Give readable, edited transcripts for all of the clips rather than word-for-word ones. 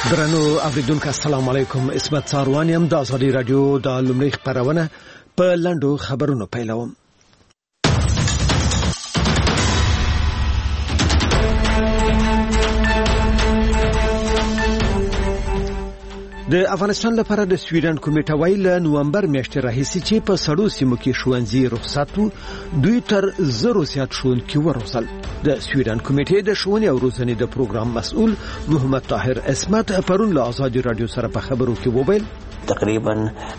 درنو اوریدونکو السلام علیکم. اسمت ساروان یم د ازادي رادیو د لومړی خبرونه په لندو خبرونو پیلوم. د افغانستان لپاره د سویډن کمیټه وایي نومبر میاشتې راهیسې چې په سړو سیمو کې ښوونځي رخصت وو، دوی تر 0 زیات ښوونکي وروزل. د سویډن کمیټې د ښوونې او روزنې د پروګرام مسؤل محمد طاهر اسمت پرون له آزادي رادیو سره په خبرو کې وویل تقریبا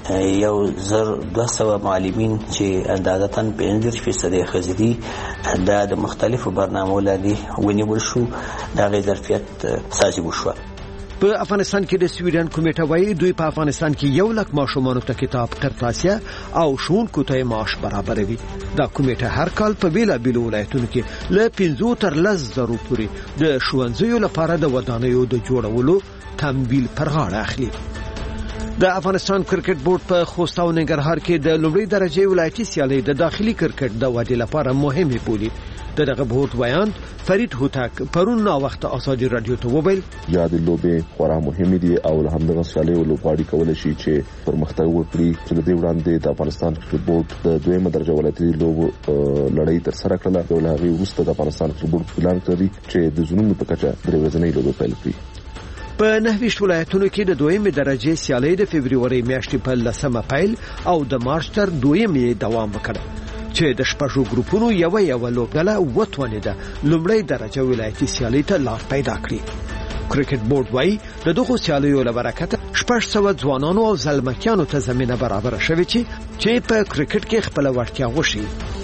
1200 معلمین چې اندازتاً 50% خزدي د مختلفو برنامو لاندې ونیول شو، د ظرفیت سازي وشو. په افغانستان کې د سویډن کمیټه وایي دوی په افغانستان کې 1 لک ماشومانو ته کتاب قرطاسیه او ښوونکو ته معاش برابروي. دا کمیټه هر کال په بیلابیلو ولایتونو کې له 5 تر 10,000 پورې د ښوونځیو لپاره د ودانیو د جوړولو تمویل پر غاړه اخلي. د افغانستان کرکټ بورډ په خوست او ننګرهار کې د لومړۍ درجه ولایتي سیالۍ د داخلي کرکټ د ودې لپاره مهمه بولي. دغه بورډ ویاند فرید هوتک پرون نا وخت آزادي رادیو ته وویل یاد لوبه خورا مهمه دي او همدغه سیالۍ لوبغاړي کولای شي چې پرمختګ وکړي. چې د دې وړاندې د افغانستان کرکټ بورډ د دویمه درجه ولایتي لوب لړۍ تر سره کړه. د ولغې وروسته د افغانستان کرکټ بورډ اعلان کړی چې د زونونو په کچه درې ورځې لوبه پیل کړي. په 9 ولایتونو کې د دویمه درجه سیالۍ د فبرवरी میاشتې په 10مه پیل او د مارچ تر 2مې دوام وکړ چې د شپږو ګروپونو یو لوبډله وټونه ده لومړی درجه ولایتي سیالۍ ته لار پیدا کړي. کرکټ بورډ وايي د دغه سیالیو له برکته 600 ځوانانو او زلمکیانو ته زمينه برابر شوه چې په کرکټ کې خپل وړتیا وښيي.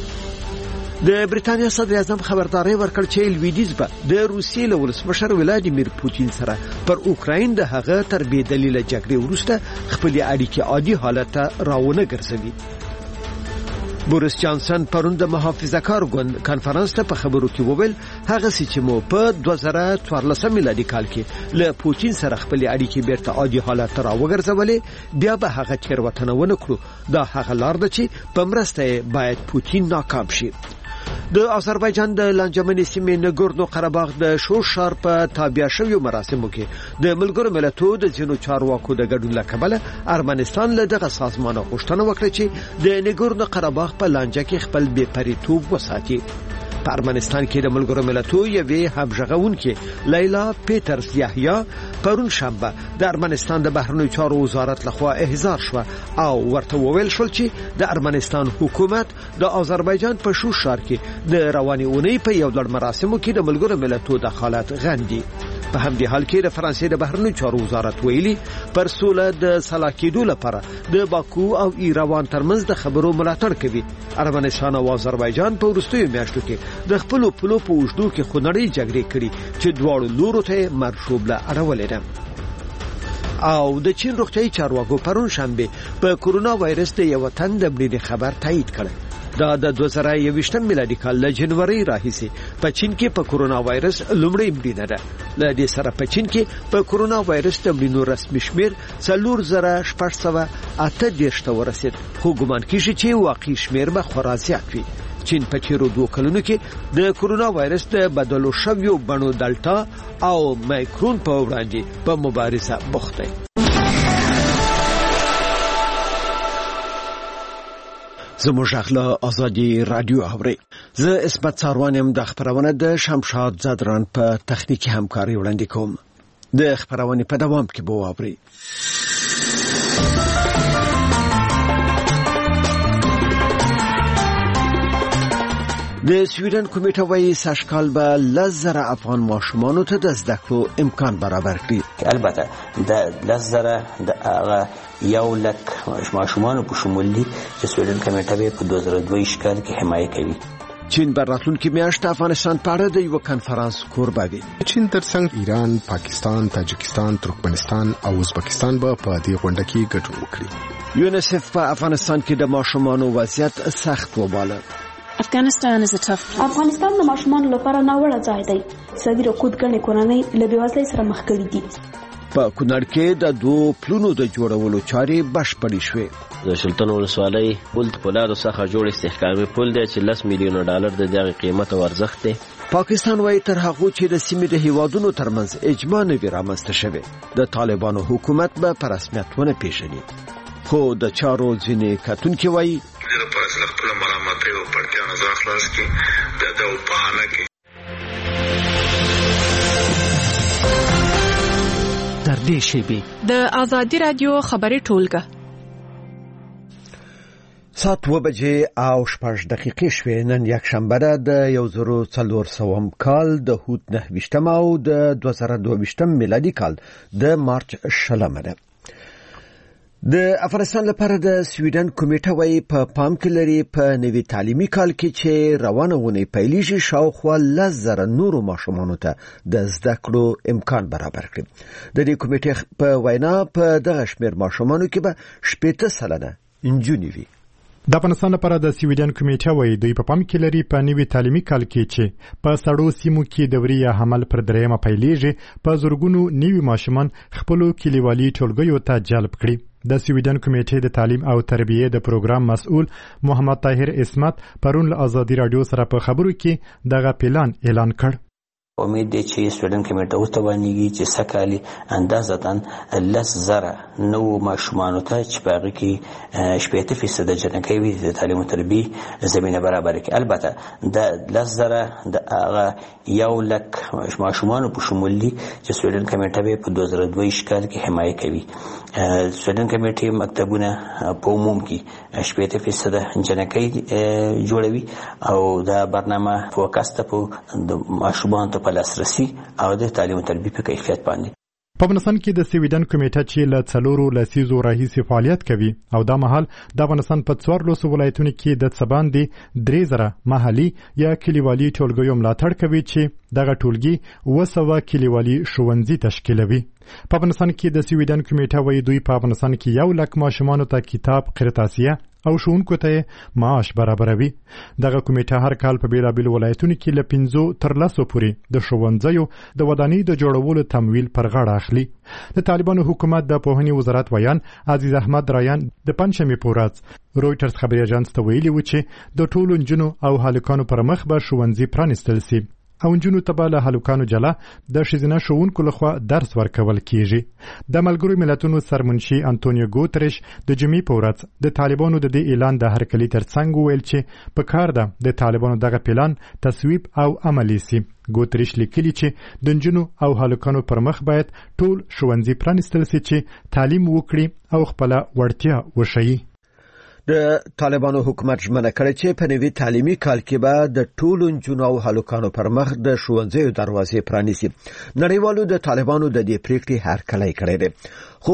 د بریتانیا صدر اعظم خبرداري ورکړ چې لویدیز به د روسیې له ولسمشر ولادیمیر پوتین سره پر اوکراین د هغه تر بې دلیله جګړې وروسته خپل اړیکې عادي حالت ته راونه ګرځوي. بوریس جانسن پرون د محافظه‌کار ګوند کانفرنس ته په خبرو کې وویل هغه چې مو په 2014 میلادي کال کې له پوتین سره خپل اړیکې بیرته عادي حالت ته راوګرځولې، بیا به هغه تیروتنه ونه کړو. دا هغه لار ده چې په مرسته باید پوتین ناکام شي. د آذربایجان د لانجمنې سیمې نګورنو قرهباغ د شورشار په تابع شویو مراسمو کې د ملګرو ملتونو د ځینو چارواکو د ګډون له کبله ارمنستان له دغه سازمان غوښتنه وکړه چې د نګورنو قرهباغ په لانجه کې خپل بې پریتوب وساتي. په ارمنستان کې د ملګرو ملتونو یوې همغږونکې لیلا پیټرز یحیی پرون شنبه د ارمنستان د بهرنیو چارو وزارت لخوا احضار شو او ورته وویل شول چې د ارمنستان حکومت د آذربایجان په شورشار کې د رواني اونۍ په یو لړ مراسمو کې د ملګرو ملتونو دخالت غندي. په همدې حال کې د فرانسې د بهرنیو چارو وزارت ویلي پر سوله د سلا کېدو لپاره د باکو او ایروان ترمنځ د خبرو ملاتړ کوي. ارمنستان او آذربایجان په وروستیو میاشتو کې د خپل پلو په وجدو کې خونړۍ جګړې کړې چې دواړو لورو ته مرشوبله اړولې ده. او د چین روغتیايي چارواکو پرون شنبه په کورونا وایرس د یو تن د مړینې خبر تایید کړ. دا د 2021 میلادي کال له جنوري راهیسې په چین کې په کورونا وایرس لومړی مړینه ده. له دې سره په چین کې په کورونا وایرس د مړینو رسمي شمیر 4688 ته ورسید، خو ګومان کیږي چې واقعي شمیر به خورا زیات وي. چین په تیرو 2 کلونو کې د کورونا وایرس د بدلو شویو بڼو دلتا او مایکرون په وړاندې په مبارزه بوخت دی. زموږ اخلا آزادي رادیو اوري. زه اسمت ساروانم د خبرونه د شمشاد زدران په تخنیکی همکاري وړاندې کوم. د خبرونه په دوام کې به واوري. د سویډن کمیټه وایي ساشکال به 10,000 افغان ماشومانو ته د زده کړو امکان برابر کړي. البته د 10,000 د هغه 1 لک ماشومانو په شمول دي چې سویډن کمیټه به په 2022 کال کې حمایه کوي. چین براتلونکي میاشت افغانستان په اړه د یو کانفرنس کوربه وي. چین ترڅنګ ایران، پاکستان، تاجکستان، ترکمنستان او ازبکستان به په دې غونډه کې ګډون وکړي. یونیسف په افغانستان کې د ماشومانو وضعیت سخت وباله. افغانستان د ماشومانو لپاره ناوړه ځای دی. صدر حکومت ګڼې کورنۍ له بېوزلۍ سره مخ کړي دي. په کونړ کې د 2 پلونو د جوړولو چارې بشپړې شوې. د شلتن ولسوالۍ پل پولادو څخه جوړ استحکامي پل دی چې $10 میلیون د دغه قیمت او ارزښت دی. پاکستان وايي تر هغه چې د سیمې د هیوادونو ترمنځ اجماع نه وي رامنځته شوې د طالبانو حکومت به په رسمیت ونه پیژني خو د چارو ځینې کتونکي وايي د پرسل خپل ملامت او پړتیا نه ځخلاص کی د بهانه کې تر دې شیبې د آزادي رادیو خبري ټولګه ساعت 2 بجې او 6 دقیقې شوې نن یک شنبه د 1400 کال د هوت 9 او د 2022 میلادي کال د مارچ 16 ده د افغانستان لپاره د سویډن کمیټه وايي په پام کې لري په نوي تعلیمي کال کې چې روانه ونی پیلېږي شاوخوا 10,000 نورو ماشومانو ته د زده کړو امکان برابر کړي د دې کمیټې په وینا په دغه شمېر ماشومانو کې به 80% انجونې وي د افغانستان لپاره د سویډن کمیټه وايي دوی په پام کې لري په نوي تعلیمي کال کې چې په سړو سیمو کې دوري حمل پر درېمه پیلېږي په زورګونو نوي ماشومان خپل کلیوالي ټولګیو ته جلب کړي د سویډن کمیټې د تعلیم او تربیه د پروګرام مسؤل محمد طاهر اسمت پرون له آزادي رادیو سره په خبرو کې دغه پلان اعلان کړ امید دی چې سویډن کمیټه وتوانیږي چې سکهالي اندازتاً 10,000 نو ماشومانو ته چې په هغه کې 80% جنکۍ وي د تعلیم او تربیه زمینه برابر کړي البته د 10,000 د هغه 100,000 ماشومانو په شمول دي چې سویډن کمیټه په 2022 کال کې حمایت کوي سویډن کمیټه مکتبونه په عموم کې 80% جنکۍ جوړوي او دا برنامه فوکس ته په ماشومان ته په لاسرسي او د تعلیم او تربیه په کیفیت باندې په افغانستان کې د سویډن کمیټه چې له 4 لسیزو راهیسې فعالیت کوي او دا مهال د افغانستان په 14 ولایتونو کې د څباندې 3,000 محلي یا کلیوالي ټولګیو ملاتړ کوي چې دغه ټولګي 200 کلیوالي ښوونځي تشکیلوي په افغانستان کې د سویډن کمیټه وايي دوی په افغانستان کې 100,000 ماشومانو ته کتاب قرطاسیه او ښوونکو ته معاش برابروي دغه کمیټه هر کال په بیلابیلو ولایتونو کې له 5 تر 10 پورې د ښوونځیو د ودانۍ د جوړولو تمویل پر غاړه اخلي د طالبانو حکومت د پوهنې وزارت ویان عزیز احمد رایان د پنځمې په ورځ رويټرز خبري اژانس ته ویلي و چې د ټولو نجونو او هلکانو پر مخ به ښوونځي پرانیستل شي او نجونو ته به له هلکانو جلا د ښځینه ښوونکو لخوا درس ورکول کیږي د ملګرو ملتونو سرمنشي انټونیو ګوتریش د جمعې په ورځ د طالبانو د دې اعلان د هرکلي ترڅنګ ویل چې په کار ده د طالبانو دغه پلان تصویب او عملي سي ګوتریش لیکلي چې د نجونو او هلکانو پر مخ باید ټول ښوونځي پرانیستل شي چې تعلیم وکړي او خپل وړتیا وښيي د طالبانو حکومت ژمنه کړې چې په نوي تعلیمي کال کې به د ټولو نجونو او هلکانو پر مخ د ښوونځیو دروازې پرانیسي نړیوالو د طالبانو د دې پریکړې هرکلی کړی دی خو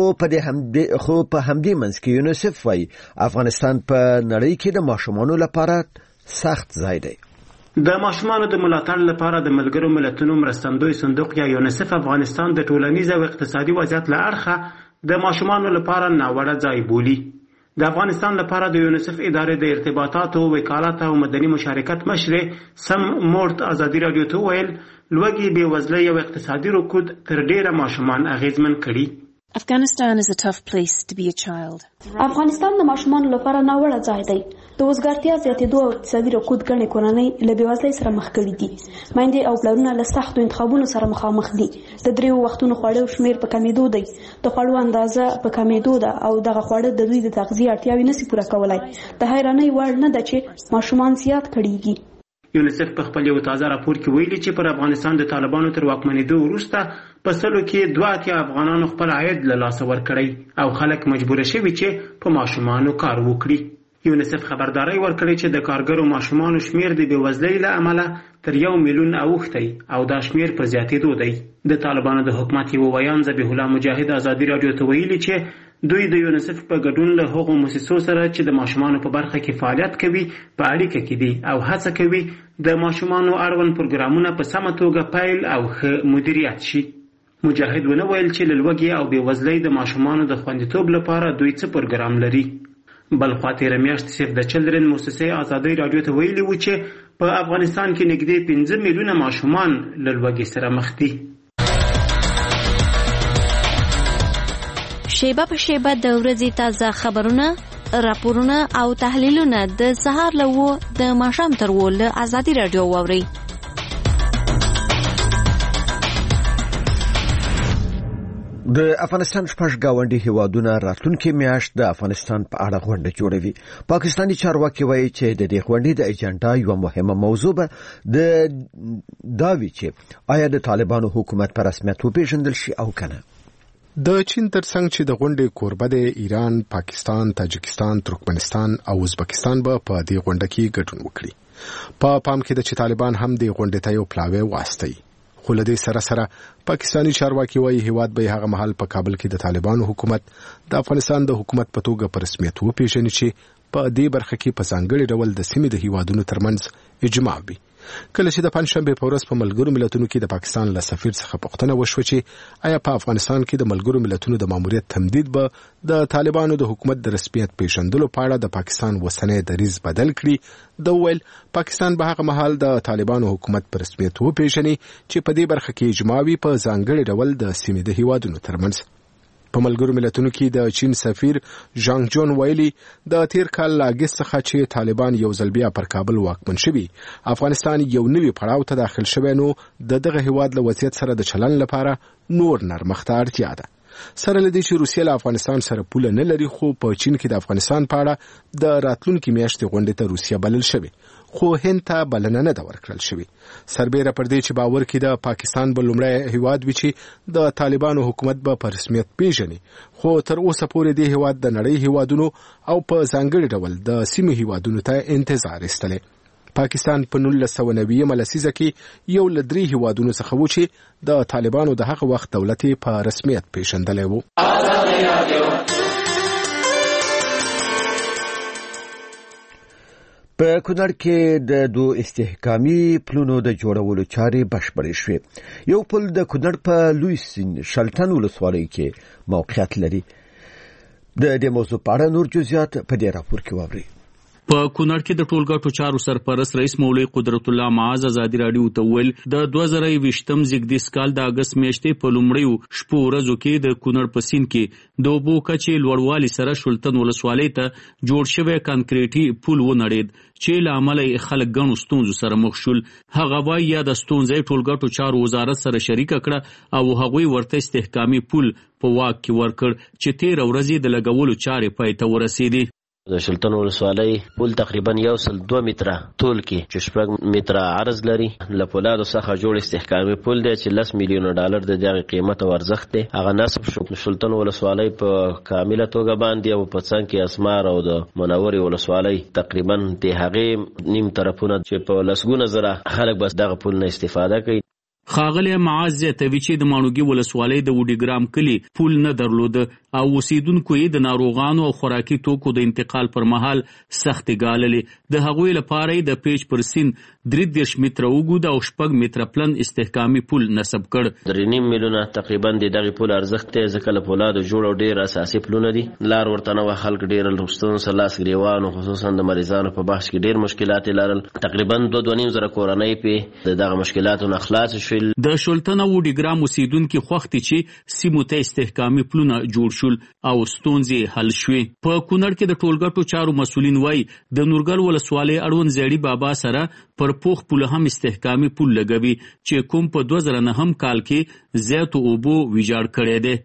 په همدې منځ کې یونیسف وايي افغانستان په نړۍ کې د ماشومانو لپاره سخت ځای دی د ماشومانو د ملاتړ لپاره د ملګرو ملتونو مرستندوی صندوق یا یونیسف افغانستان د ټولنیز او اقتصادي وضعیت له اړخه د ماشومانو لپاره ناوړه ځای بولي د افغانستان لپاره د یونیسف ادارې د ارتباطاتو وکالت او مدني مشارکت مشر سم مورت آزادي رادیو ته ویل لوږې بېوزلۍ او اقتصادي رکود تر ډیره ماشومان اغیزمن کړي Afghanistan is a tough place to be a child. افغانستان د ماشومانو لپاره ناوړه ځای دی. د وزګارتیا زیاتېدو او اقتصادي رکود ګڼې کورنۍ له بېوزلۍ سره مخ کړي دي. میندې او پلرونه له سختو انتخابونو سره مخامخ دي. د 3 وختونو خواړو شمېر په کمېدو دی. د خوړو اندازه په کمېدو ده او دغه خواړه د دوی د تغذیې اړتیاوې نشي پوره کولای. د حیرانۍ وړ نه ده چې ماشومان زیات کړيږي. یونیسف په خپل یو تازه راپور کې ویلي چې پر افغانستان د طالبانو تر واکمنېدو وروسته په سلو کې 2 افغانانو خپل عاید له لاسه ورکړی او خلک مجبور شوي چې په ماشومانو کار وکړي. یونیسف خبرداري ورکړي چې د کارګرو ماشومانو شمیر د بېوزلۍ له امله تر 1 میلیون اوښتی او دا شمیر په زیاتېدو دی. د طالبانو د حکومت یو ویان ذبیح الله مجاهد آزادي رادیو ته ویلي چې دوی د یونیسف په ګډون له هغو مؤسسو سره چې د ماشومانو په برخه کې فعالیت کوي په اړیکه کې دي او هڅه کوي د ماشومانو اړوند پروګرامونه په سمه توګه پیل او ښه مدیریت شي. مجاهد ونه ویل چې له لوږې او بېوزلۍ د ماشومانو د خوندیتوب لپاره دوی څه پروګرام لري. بل خوا تېره میاشت سیف د چلډرن مؤسسې آزادۍ رادیو ته ویلي و چې په افغانستان کې نږدې 15 میلیونه ماشومان له لوږې سره مخ دي. شیبه په شیبه د ورځې تازه خبرونه، راپورونه او تحلیلونه د سهار له 9 د ماښام تر 10 له آزادي رادیو واورئ. د افغانستان شپږ گاونډي هیوادونه راتلونکي میاشت د افغانستان په اړه غونډه جوړوي. پاکستاني چارواکي وایي چې د دې غونډې د اجنډا یو مهمه موضوع به دا وي چې آیا د طالبانو حکومت په رسمیت وپیژندل شي او کنه. د چین ترڅنګ چې د غونډې کوربه د ایران، پاکستان، تاجکستان، ترکمنستان او ازبکستان به په دې غونډه کې ګډون وکړي. په پام کې د چې طالبان هم د غونډې ته یو پلاوی واسطي. خو له دې سره پاکستاني چارواکي وایي هیواد به هغه محل په کابل کې د طالبانو حکومت د افغانستان د حکومت په توګه په رسمیت وپیژني چې په دې برخه کې په ځانګړي ډول د سیمې د هیوادونو ترمنځ اجماع وي. کله چې د پنځشنبه په ورځ په ملګرو ملتونو کې د پاکستان له سفیر څخه پوښتنه وشوه چې آیا په افغانستان کې د ملګرو ملتونو د ماموریت تمدید به د طالبانو د حکومت د رسمیت پیژندلو په اړه د پاکستان وسنۍ دریځ بدل کړي، د ویل پاکستان به هغه مهال د طالبانو حکومت په رسمیت وپیژني چې په دې برخه کې اجماع وي په ځانګړي ډول د سیمې د هیوادونو ترمنځ. په ملګرو ملتونو کې د چین سفیر ژانګ جون ویلي د تیر کال له اګست څخه چې طالبان یو ځل بیا پر کابل واکمن شوي، افغانستان یو نوي پړاو ته داخل شوی، نو دغه هیواد له وضعیت سره د چلن لپاره نور نرمښت ته اړتیا ده. سره لدی چې روسیه له افغانستان سره پوله نه لري، خو په چین کې د افغانستان په اړه د راتلونکي میاشتې غونډې ته روسیه بلل شوی، خو هند ته بلنه نه ده ورکړل شوی. سربیره پر دې چې باور کې د پاکستان به لومړی هیواد وي چې د طالبانو حکومت به په رسمیت پیژني، خو تر اوسه پورې دې هیواد د نړۍ هیوادونو او په ځانګړي ډول د سیمې هیوادونو ته انتظار ایستلی. پاکستان په 1990 لسیزه کې یو له 3 هیوادونو څخه و چې د طالبانو د هغه وخت دولت په رسمیت پیژندلی و. په کونړ کې د دوه استحکامي پلونو د جوړولو چارې بشپړې شوې. یو پل د کونړ په لوی سیند شلتن ولسوالۍ کې موقعیت لري. د دې موضوع په اړه نور جزئیات په دې راپور کې واورئ. په کونړ کې د ټولګټو چارو سرپرست رئیس مولوی قدرت الله معاذ ازادي راډیو ته ویل د 2020م زیږدیز کال د اگست میاشتې په لومړیو شپو ورځو کې د کونړ په سیند کې د اوبو کچې لوړوالي سره شلتن ولسوالۍ ته جوړ شوی کانکریټي پل ونړېد چې له امله خلک ګڼو ستونزو سره مخ شول. هغه وایي یا د ستونزې ټولګټو چارو وزارت سره شریکه کړه او هغوی ورته استحکامي پل په واک کې ورکړ چې 13 ورځې د لګولو چارې پای ته ورسېدې. د شلتن ولسوالۍ پل تقریبا 102 متره طول کې چې 6 متره عرض لري. له پولادو څخه جوړ استحکامي پل دی چې $10 میلیون د دغه قیمت او ارزښت دی. هغه نصب شو. شلتن ولسوالۍ په کامله توګه باندې او په څنګ کې اسمار او د منورې ولسوالۍ تقریبا د هغې نیم طرفونه چې په لسګونه زره خلک بس دغه پل نه استفاده کوي. ښاغلی معاذ زیاتوي چې د ماڼوګي ولسوالۍ د وډیګرام کلي پل نه درلود او اوسیدونکو یې د ناروغانو او خوراکي توکو د انتقال پر مهال سختې ګاللې. د هغوی لپاره یې د پیج پر سیند 33 متره اوږد او 6 متره پلن استحکامي پل نصب کړ. 3.5 میلیونه تقریبا د دغه پل ارزښت دی، ځکه له پولادو جوړ او ډېر اساسي پلونه دي. لار ورته نه وه، خلک ډېر ستونزو سره لاس ګرېوان، خصوصا د مریضانو په بخش کې ډېر مشکلات یې لرل. تقریبا 2.5 زره کورنۍ پې د دغه مشکلاتو نه خلاص شول. د شلتن او وډیګرام اوسیدونکي خوښ دي چې سیمو ته استحکامي پلونه جوړ شول او ستونزې حل شوې. په کونړ کې د ټولګټو چارو مسؤلین وایي د نورګل ولسوالۍ اړوند زیړي بابا سره پر پوخ پل هم استحکامي پل لګوي چې کوم په 2009 کال کې زیاتو اوبو ویجاړ کړی دی.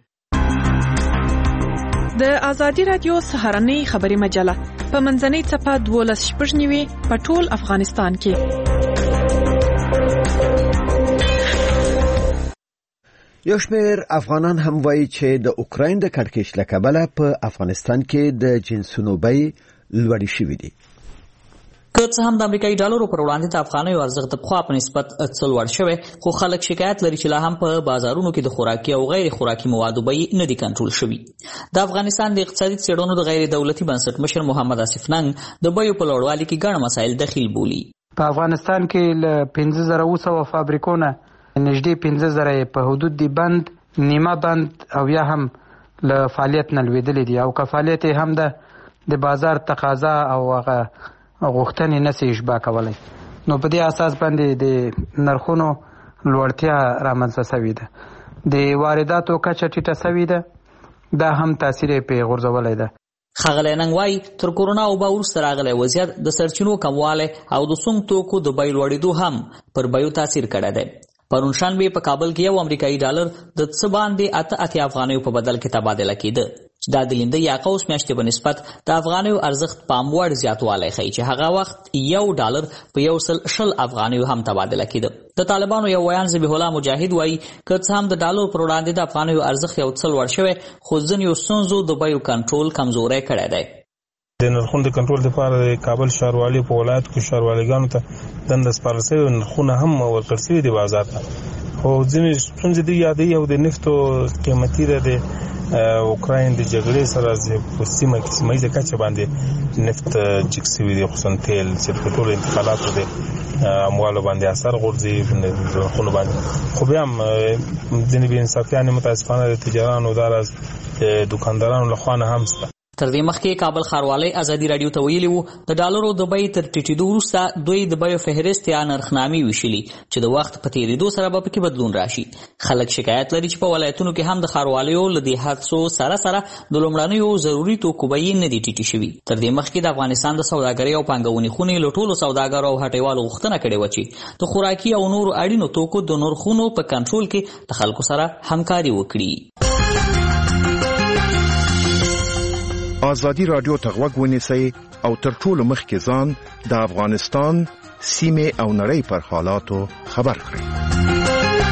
د ازادي رادیو سهارنۍ خبري مجله په منځنۍ څپه 12:09 په ټول افغانستان کې. یو شمېر افغانان هم وایي چې د اوکراین د کړکېچ له کبله په افغانستان کې د جنسونو بیې لوړې شوې دي. که څه هم د امریکایي ډالرو پر وړاندې د افغانیو ارزښت د پخوا په نسبت څه لوړ شوی، خو خلک شکایت لري چې لا هم په بازارونو کې د خوراکي او غیر خوراکي موادو بیې نه دي کنټرول شوي. د افغانستان د اقتصادي څېړنو د غیر دولتي بنسټ مشر محمد آصف ننګ د بیو په لوړوالي کې ګڼ مسایل دخیل بولي. په افغانستان کې له 15,200 فابریکو نه نږدې 15,000 په حدود دی بند، نیمه بند او یا هم له فعالیت نه لوېدلې دي او که فعالیت هم د بازار تقاضا او هغه غوښتنې نسي اشباع کولی، نو په دې اساس باندې د نرخونو لوړتیا رامنځته سوې ده. د وارداتو کچه ټیټه سوې ده، دا هم تاثیر یې پرې غورځولی ده. ښاغلی ننګ وایي تر کورونا وبا وروسته راغلی وضعیت د سرچینو کموالی او د سونګ توکو د بیې لوړېدو هم پر بیو تاثیر کړی دی. پرون شنبه په کابل کې یو امریکایي ډالر د څه باندې 88 افغانیو په بدل کې تبادله کېده. دا د لیندۍ یا قوس میاشتې په نسبت د افغانیو ارزښت پاموړ زیاتوالی ښیي چې هغه وخت یو ډالر په 110 افغانیو هم تبادله کېده. د طالبانو یو ویان ذبیح الله مجاهد وایي که څه هم د ډالر پر وړاندې د افغانیو ارزښت یو څه لوړ شوی خو ځینو ستونزو د بیو کنټرول کمزوری کړی دی. د نرخونو د کنټرول لپاره د کابل ښاروالي په ولایت کې ښاروالګانو ته دنده سپارل شوې نرخونه هم ورکړل شوي دي بازار ته. خو ځینې ستونزې دي یادوي او د نفتو قیمتي د اوکراین د جګړې سره په سیمه ییزه کچه باندې نفت جګ شوي دي، خصوصا تیل چې په ټولو انتقالاتو د اموالو باندې اثر غورځي نرخونو باندې. خو بیا هم ځینې بېانصافیانې متاسفانه د تجارانو داراز دوکاندارانو لخوا نه هم شته. تر دې مخکې کابل ښاروالۍ ازادي راډیو ته ویلي وو د ډالرو د بیې تر ټیټېدو وروسته دوی د بیو فهرست یا نرخنامې ویشلي چې د وخت په تېرېدو سره به پکې بدلون راشي. خلک شکایت لري چې په ولایتونو کې هم د ښاروالیو له دې هڅو سره د لومړنیو ضروري توکو بیې نه دي ټیټې شوي. تر دې مخکې د افغانستان د سوداګرۍ او پانګونې خونې له ټولو سوداګرو او هټیوالو غوښتنه کړې وه چې د خوراکي او نورو اړینو توکو د نرخونو په کنټرول کې د خلکو سره همکاري وکړي. ازادي راډیو ته غوږ ونیسئ او تر ټولو مخکې ځان د افغانستان سیمې او نړۍ پر حالاتو خبر کړئ.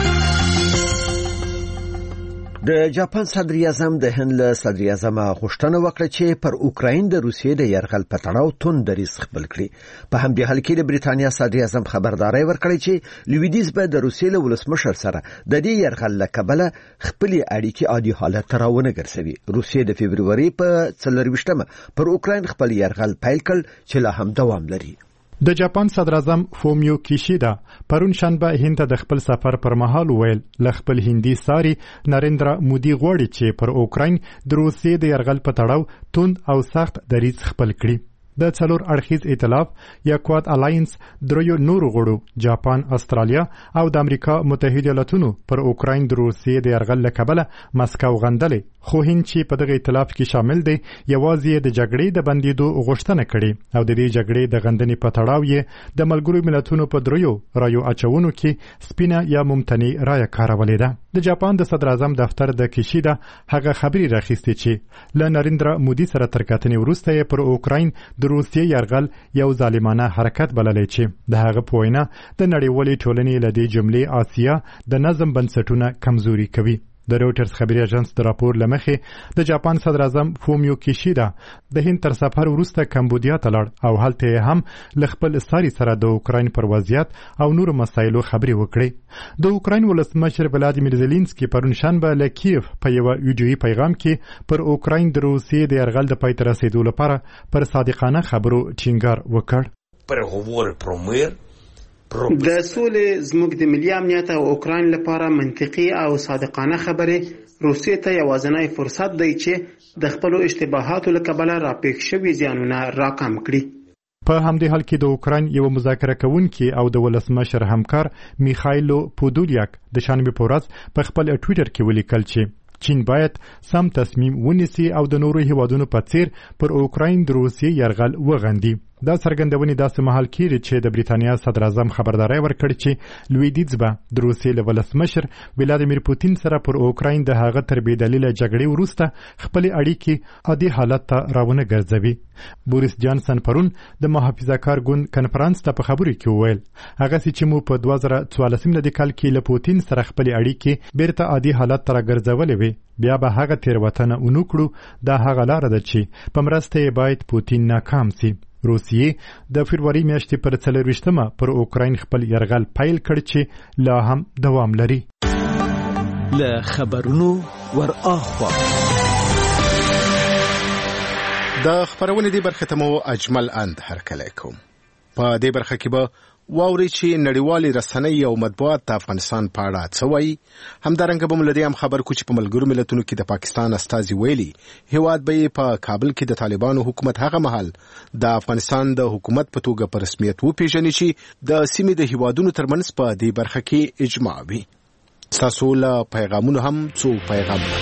د جاپان صدر اعظم د هند له صدر اعظم غوښتنه وکړه چې پر اوکراین د روسیې د یرغل په تړاو توند دریځ خپل کړي. په همدې حال کې د بریټانیا صدر اعظم خبرداري ورکړې چې لویدیځ به د روسیې له ولسمشر سره د دې یرغل له کبله خپل اړیکې عادي حالت ته راونه ګرځوي. روسیې د فبروري په 24مه پر اوکراین خپل یرغل پیل کړ چې لا هم دوام لري. د جاپان صدر اعظم فومیو کیشیدا پرون شنبه هند ته د خپل سفر پر مهال ویل ل خپل هندي ساري نریندرا مودي غوړي چې پر اوکراین د روسیې د یرغل په تړاو توند او سخت دریځ خپل کړي. د څلور اړخیز ائتلاف یا کواد الاینس دریو نورو غړو جاپان، استرالیا او د امریکا متحده ایالاتونو پر اوکراین د روسیې د یرغل له کبله مسکو غندلې، خو هند چې په دغه ائتلاف کې شامل دی یوازې د جګړې د بندیدو غوښتنه کړې او د دې جګړې د غندنې په تړاو یې د ملګرو ملتونو په دریو رایو اچونو کې سپینه یا ممتنع رایه کارولې ده. د جاپان د صدر اعظم دفتر د کیشیدا هغه خبري راخیستې چې ل نریندرا مودي سره تر کتنې وروسته یې پر اوکراین د روسیې یرغل یو ظالمانه حرکت بللی چې د هغه په وینا د نړیوالې ټولنې له دې جملې آسیا د نظم بنسټونه کمزوري کوي. د روټرز خبري اژانس د راپور لمخې د جاپان صدر اعظم فومیو کیشیدا د هند تر سفر وروسته کمبودیا ته لاړ او هلته هم ل خپل ساري سره د اوکراین پر وضعیت او نورو مسایلو خبري وکړي. د اوکراین ولسمشر ولادیمیر زيلنسکي پرون شنبه له کیف په یو ویډیویي پیغام کې پر اوکراین د روسیې د یرغل د پای ته رسیدو لپاره پر صادقانه خبرو ټینګار وکړ. Переговори про мир د سولې زموږ د ملي امنیت او اوکراین لپاره منطقي او صادقانه خبرې روسیې ته یوازینی فرصت دی چې د خپلو اشتباهاتو له کبله راپېښ شوي زیانونه راکم کړي. په همدې حال کې د اوکراین یو مذاکره کوونکی او د ولسمشر همکار میخایلو پودولیاک د شنبې په ورځ په خپل ټویټر کې ولیکل چې چین باید سم تصمیم ونیسي او د نورو هیوادونو په څیر پر اوکراین د روسیې یرغل وغندي. دا څرګندونې داسې مهال کېږي چې د بریټانیا صدر اعظم خبرداری ورکړ چې لویدیځ به د روسیې له ولسمشر ولادیمیر پوتین سره پر اوکراین د هغه تر بېدلیله جګړې وروسته خپلې اړیکې عادي حالت ته راونه ګرځوي. بوریس جانسن پرون د محافظه‌کار ګوند کنفرانس ته په خبرو کې وویل هغه چې مو په 2014 کال کې له پوتین سره خپلې اړیکې بیرته عادي حالت ته راګرځولې وي بیا به هغه تېروتنه ونه کړو. دا هغه لاره ده چې په مرسته یې باید پوتین ناکام سي. روسیې د فبروري میاشتې پر 24مه پر اوکراین خپل یرغل پیل کړ چې لا هم دوام لري. له خبرونو ور اخوا د خبرونه دی برخه ته مو اجمل اند هرکلی کوم. په دې برخه کې به واوري چې نړیوالې رسنۍ او مطبوعات د افغانستان په اړه څه وایي. همدارنګه به مو له دې هم خبر کو چې په ملګرو ملتونو کې د پاکستان استازي ویلي هیواد به په کابل کې د طالبانو حکومت هغه مهال د افغانستان د حکومت په توګه په رسمیت وپیژني چې د سیمې د هیوادونو ترمنځ په دې برخه کې اجماع وي. تاسو له پیغامونو هم څو پیغامونه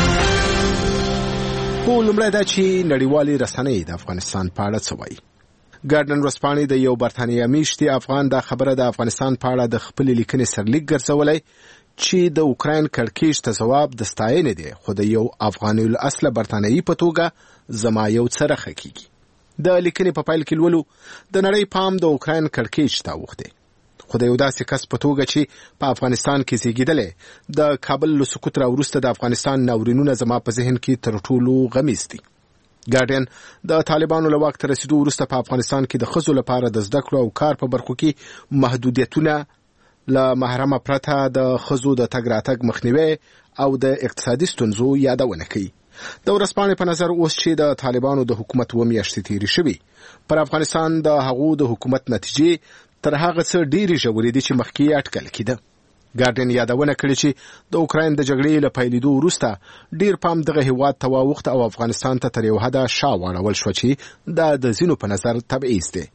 خو لومړی دا چې نړیوالې رسنۍ د افغانستان په اړه څه وایي. ګارډن ورځپاڼې د یو برتانیوي میشتي افغان دا خبره د افغانستان په اړه د خپل لیکنې سرلیک ګرځولای چې د اوکراین کړکېچ ته ځواب د ستاینې دی، خو د یو افغاني الاصله برتانیوي په توګه زما یو څه رخه کیږي. د لیکنې په پایل کې لولو د نړۍ پام د اوکراین کړکېچ ته اوښتی، خو د یو داسې کس په توګه چې په افغانستان کې زیږېدلی د کابل له سقوط راوروسته د افغانستان ناورینونه زما په ذهن کې تر ټولو غمیز دي. ګارډین د طالبانو له واک ته رسیدو وروسته په افغانستان کې د ښځو لپاره د زده کړو او کار په برخو کې محدودیتونه له محرمه پرته د ښځو د تګ راتګ مخنیوي او د اقتصادي ستونزو یادونه کوي. د ورځپاڼې په نظر اوس چې د طالبانو د حکومت 2 میاشتې تېرې شوي، پر افغانستان د هغو د حکومت نتیجې تر هغه څه ډېرې ژورې دي چې مخکې یې اټکل کېده. ګارډین یادونه کړې چې د اوکراین د جګړې له پیلېدو وروسته ډېر پام دغه هیواد ته واوښت او افغانستان ته تر یو حده شا واړول شو چې دا د ځینو په نظر تبعیض دی.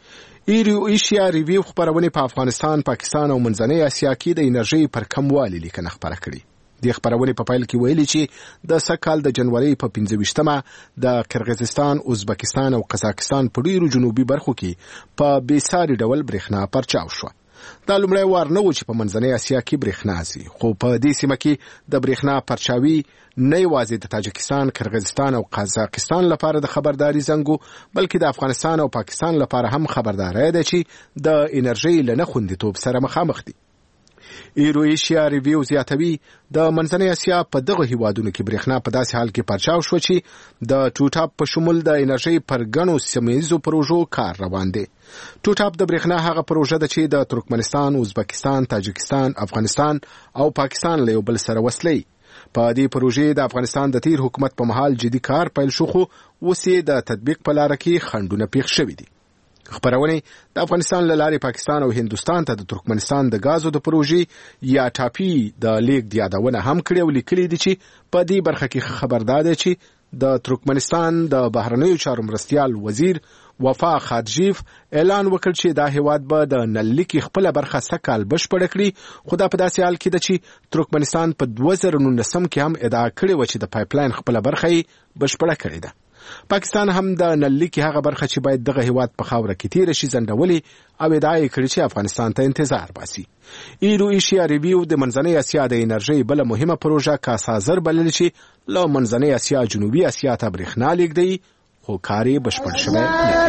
ایشیا ریویو خپرونې په افغانستان، پاکستان او منځنۍ اسیا کې د انرژۍ پر کموالي لیکنه خپره کړې. د خپرونې په پایل کې ویلي چې د سکهال د جنوري په 25مه د قرغیزستان، ازبکستان او قزاقستان په ډیرو جنوبي برخو کې په بیساري ډول برېښنا پرچاو شو. دا لومړی وار نه و چې په منځنۍ اسیا کې برېښنا ځي، خو په دې سیمه کې د برېښنا پرچاوي نه یوازې د تاجکستان، قرغیزستان او قزاقستان لپاره د خبرداري زنګ و، بلکې د افغانستان او پاکستان لپاره هم خبرداری ده چې د انرژۍ له نه خوندیتوب سره مخامخ دي. ایشیا ریویو زیاتوي د منځنۍ اسیا په دغه هیوادونو کې برېښنا په داسې حال کې پرچاو شو چې د ټوټاپ په شمول د انرژۍ پر ګڼو سیمه‌ییزو پروژو کار روان دی. ټوټاپ د برېښنا هغه پروژه ده چې د ترکمنستان، ازبکستان، تاجکستان، افغانستان او پاکستان له یو بل سره وصلوي. په دې پروژې د افغانستان د تیر حکومت په مهال جدي کار پیل شو، خو اوس یې د تطبیق په لاره کې خنډونه پیښ شوي دي. خبرونه د افغانستان له لارې پاکستان او هندوستان ته د ترکمنستان د غازو د پروژې یا ټاپي د لیک یادونه هم کړې او لیکلي دي چې په دې برخه کې خبردار دي چې د ترکمنستان د بهرنیو چارو مرستیال وزیر وفا خادجیف اعلان وکړ چې دا هیواد به د نللیکي خپل برخه سکهال بشپړ کړي، خو دا په داسې حال کې ده چې ترکمنستان په 2019 کې هم ادعا کړې و چې د پایپلاین خپل برخه بشپړ کړې ده. پاکستان هم د نللیکي هغه برخه چې باید دغه هیواد په خاوره کې تیر شي زندولي او ادعا یې کړې چې افغانستان ته انتظار باسي. ایشیا ریویو د منځنۍ اسیا د انرژۍ بل مهمه پروژه کاسازر بلل چې له منځنۍ اسیا جنوبي اسیا ته برېښنا لیږدوي، خو کار یې بشپړ شوی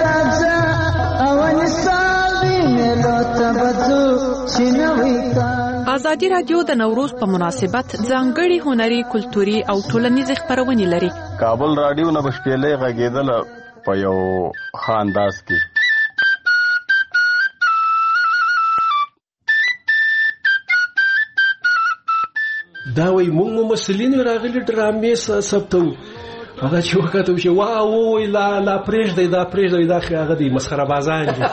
نه. ازادي راډیو د نوروز په مناسبت ځانګړي هنري، کلتوري او ټولنیزې خپرونې لري. کابل راډیو نه بشپېلې غږېدله په یو ښه انداز کې. دا وایي موږ مسلین راغلي ډرامې ثبتو، هغه چې وکتو چې وای لا پرېږدئ دا پرېږدئ دا هغه دی مسخره بازان دي.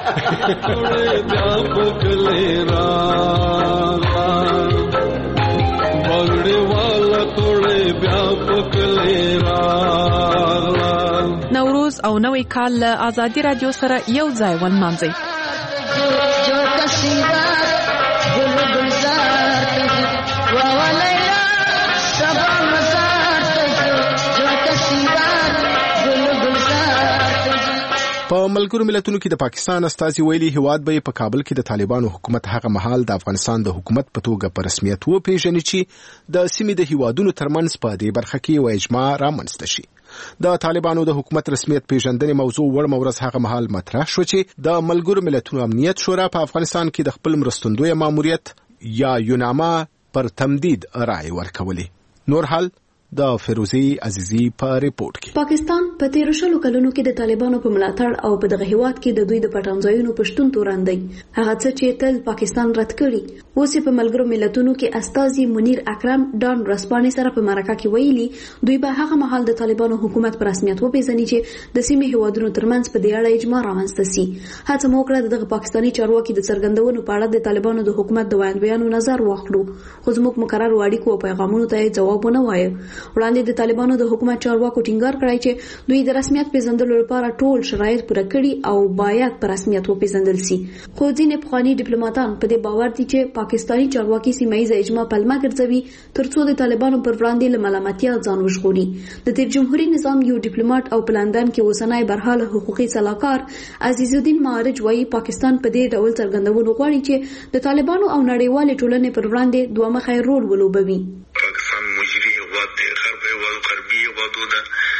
نوروز او نوی کال له ازادي راډیو سره یو ځای ونمانځئ. په ملګرو ملتونو کې د پاکستان استازي ویلي هیواد به په کابل کې د طالبانو حکومت هغه مهال د افغانستان د حکومت په توګه په رسمیت وپیژني چې د سیمې د هیوادونو ترمنځ په دې برخه کې یو اجماع رامنځته شي. د طالبانو د حکومت رسمیت پیژندنې موضوع وړ ورځ هغه مهال مطرح شو چې د ملګرو ملتونو امنیت شورا په افغانستان کې د خپل مرستندوی ماموریت یا یوناما پر تمدید رائے ورکولې. نور حال د فیروزی عزیزی په ریپورت کې. پاکستان په 13 کلونو کې د طالبانو په ملاتړ او په دغه هیواد کې د دوی د پټنځایونو پښتون توراندي هغه څه چې تل پاکستان رد کړي. اوس په ملګرو ملتونو کې استازي منیر اکرم ډان رسپانې سره په مرکه کې ویلي دوی به هغه مهال د طالبانو حکومت په رسمیت وپیژني چې د سیمې هیوادونو ترمنځ په دې اړه اجماع رامنځته سي. هڅه مو کړه دغه پاکستاني چارواکي د څرګندونو په اړه د طالبانو د حکومت د وړاندوینو نظر واخلو، خو زموږ مقرر اړیکو او پیغامونو ته ځواب ونه وایي. وړاندې د طالبانو د حکومت چارواکو ټینګار کړی چې دوی د رسمیت پیژندلو لپاره ټول شرایط پوره کړي او باید په رسمیت وپیژندل شي. خو ځینې پخواني ډیپلوماټان په دې باور دي چې پاکستاني چارواکي سیمایي اجماع پلمه ګرځوي ترڅو د طالبانو پر وړاندې له ملامتیا ځان وژغوري. د تیر جمهوریت نظام یو ډیپلوماټ او په لندن کې اوسنی برحاله حقوقي سلاکار عزیز الدین معارج وايي پاکستان په دې ډول څرګندونه غواړي چې د طالبانو او نړیوال ټولنې پر وړاندې دوه مخی رول ولوبوي. پاکستان مجری هیواد دی، غربي هیوادونه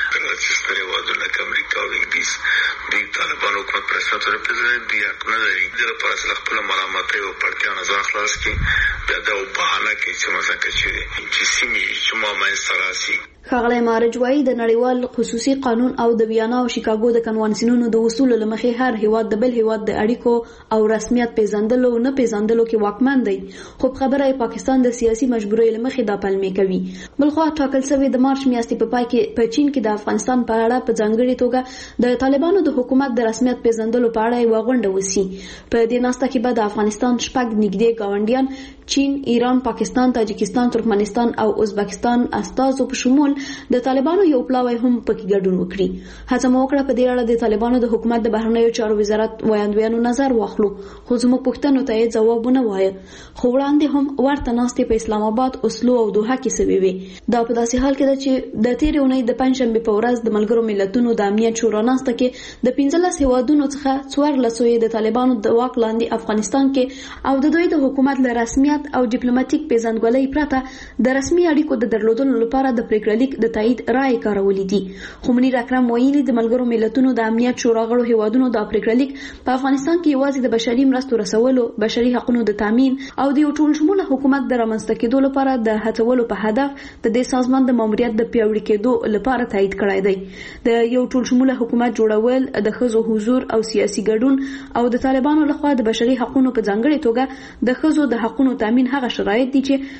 چې ستر هیوادونه لکه امریکا او انګلیس د طالبانو حکومت پر اساس رپرزنټ دی حق نه لري د پر اساس خپل ملامتۍ او پړتیا نه ځان خلاص کړي د بهانه کې چې مثلا چې سیمې چې ما منځته راسي. ښاغلی معارج وايي د نړیوال خصوصي قانون او د ویانا او شیکاګو د کنوانسیونونو د اصولو له مخې هر هیواد د بل هیواد د اړیکو او رسمیت پیژندلو نه پیژندلو کې واکمن دی، خو خبره پاکستان د سیاسي مجبورۍ له مخې دا پلمې کوي. بلخوا ټاکل شوی د مارچ میاشتې په پای کې په چین کې د افغانستان په اړه په ځانګړې توګه د طالبانو د حکومت د رسمیت پیژندلو په اړه یوه غونډه وسي. په دې ناسته کې به د افغانستان 6 نږدې ګاونډیان چین، ایران، پاکستان، تاجکستان، ترکمنستان او ازبکستان استازو په شمول د طالبانو یو پلاوی هم پکې ګډون وکړي. هڅه مو وکړه په دې اړه د طالبانو د حکومت د بهرنیو چارو وزارت وړاندوینو نظر واخلو، خو زموږ پوښتنو ته یې ځوابونه وایه. خو وړاندې هم ورته ناستې په اسلام آباد، اسلو او دوحه کې سوي وي. دا په داسې حال کې ده چې د تېرې اونۍ د پنجشنبې په ورځ د ملګرو ملتونو د امنیت شورا ناسته کې د 15 هیوادونو څخه 14 یې د طالبانو د واک لاندې افغانستان کې او د دوی د حکومت له رسمیت او ډیپلوماټیک پیژندګلوۍ پرته د رسمي اړیکو د درلودلو لپاره د پریکړه لیک د تایید رائے کارولې دي. خو منیر اکرم ویلي د ملګرو ملتونو د امنیت شورا غړو هیوادونو د پریکړه لیک په افغانستان کې یوازې د بشري مرستو رسولو، بشري حقوقو د تامین او د یو ټول شموله حکومت د رامنځته کېدو لپاره د هڅولو په هدف د دې سازمان د ماموریت د پیاوړي کېدو لپاره تایید کړی دی. د یو ټول شموله حکومت جوړول، د ښځو حضور او سیاسي ګډون او د طالبانو لخوا د بشري حقوقو په ځانګړې توګه د ښځو د حقوقو تامین هغه شرایط دي چې